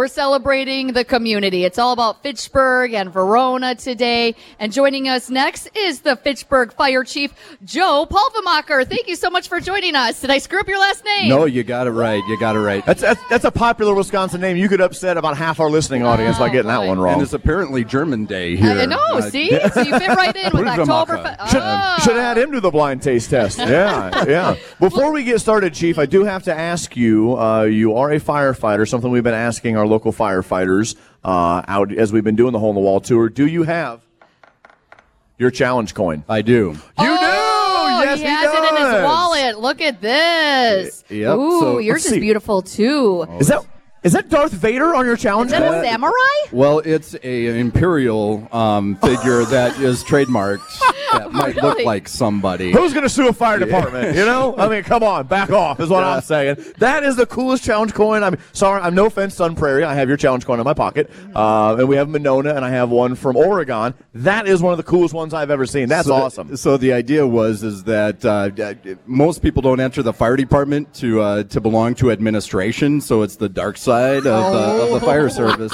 we're celebrating the community. It's all about Fitchburg and Verona today. And joining us next is the Fitchburg Fire Chief, Joe Pulvermacher. Thank you so much for joining us. Did I screw up your last name? No, you got it right. That's a popular Wisconsin name. You could upset about half our listening audience by getting that one wrong. And it's apparently German Day here. I know, see? So you fit right in with Oktoberfest. Should add him to the blind taste test. Yeah. Before we get started, Chief, I do have to ask you, you are a firefighter, something we've been asking our local firefighters out as we've been doing the Hole in the Wall tour. Do you have your challenge coin? I do. You do? Yes, he has it in his wallet. Look at this. Yep. Ooh, So, yours let's is see. beautiful, too. Is that Darth Vader on your challenge Is that coin? a samurai? Well, it's an imperial figure that is trademarked that might look Really? like somebody. Who's going to sue a fire department? You know? I mean, come on, back off is what I'm saying. That is the coolest challenge coin. I'm sorry, I'm no offense, Sun Prairie. I have your challenge coin in my pocket. And we have Monona, and I have one from Oregon. That is one of the coolest ones I've ever seen. That's awesome. So the idea is that most people don't enter the fire department to belong to administration, so it's the dark side of the fire service.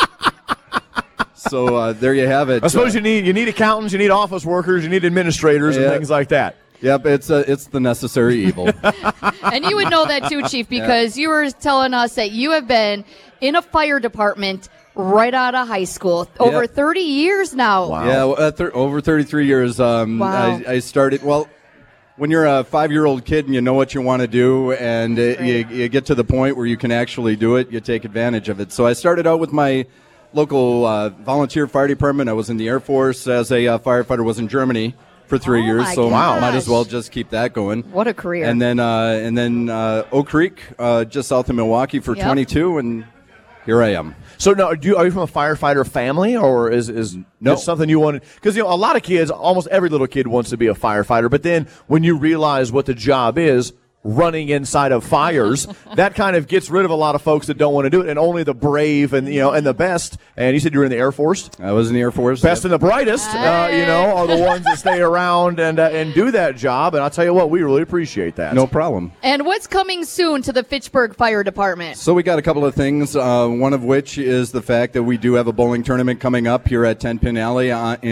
So there you have it. I suppose you need accountants, you need office workers, you need administrators and things like that. Yep, it's the necessary evil. And you would know that too, Chief, because you were telling us that you have been in a fire department right out of high school. Over 30 years now. Wow. Yeah, over 33 years. Wow. I started, when you're a 5-year-old kid and you know what you want to do and you get to the point where you can actually do it, you take advantage of it. So I started out with my local volunteer fire department. I was in the Air Force as a firefighter, was in Germany for 3 years, so might as well just keep that going. What a career. And then Oak Creek, just south of Milwaukee for 22, and here I am. So now, are you from a firefighter family, or is No. this something you wanted? Because a lot of kids, almost every little kid wants to be a firefighter, but then when you realize what the job is, running inside of fires, that kind of gets rid of a lot of folks that don't want to do it, and only the brave and and the best. And you said you were in the Air Force. I was in the Air Force. Best and the brightest, are the ones that stay around and do that job. And I'll tell you what, we really appreciate that. No problem. And what's coming soon to the Fitchburg Fire Department? So we got a couple of things, one of which is the fact that we do have a bowling tournament coming up here at 10 Pin Alley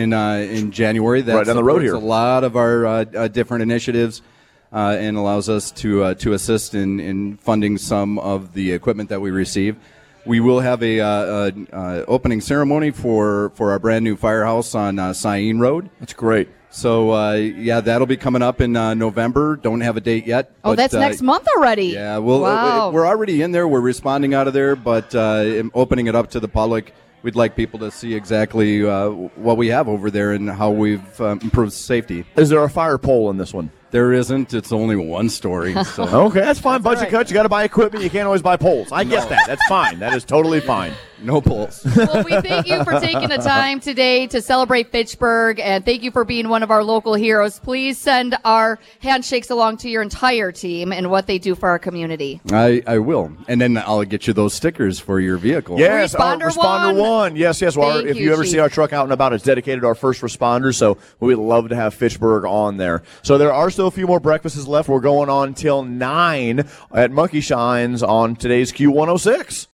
in January. That right down the road here. A lot of our different initiatives and allows us to assist in funding some of the equipment that we receive. We will have a opening ceremony for our brand new firehouse on Cyene Road. That's great. So, that'll be coming up in November. Don't have a date yet. Oh, that's next month already. Yeah, Wow. we're already in there. We're responding out of there, but opening it up to the public, we'd like people to see exactly what we have over there and how we've improved safety. Is there a fire pole in this one? There isn't. It's only one story. So. Okay, that's fine. Budget cuts. You got to buy equipment. You can't always buy poles. I get that. That's fine. That is totally fine. No poles. Well, we thank you for taking the time today to celebrate Fitchburg, and thank you for being one of our local heroes. Please send our handshakes along to your entire team and what they do for our community. I will. And then I'll get you those stickers for your vehicle. Yes, Responder one. Yes. Well, Thank if you, you ever Chief. see our truck out and about, it's dedicated to our first responders, so we'd love to have Fitchburg on there. So there are still a few more breakfasts left. We're going on till 9 at Monkey Shines on today's Q106.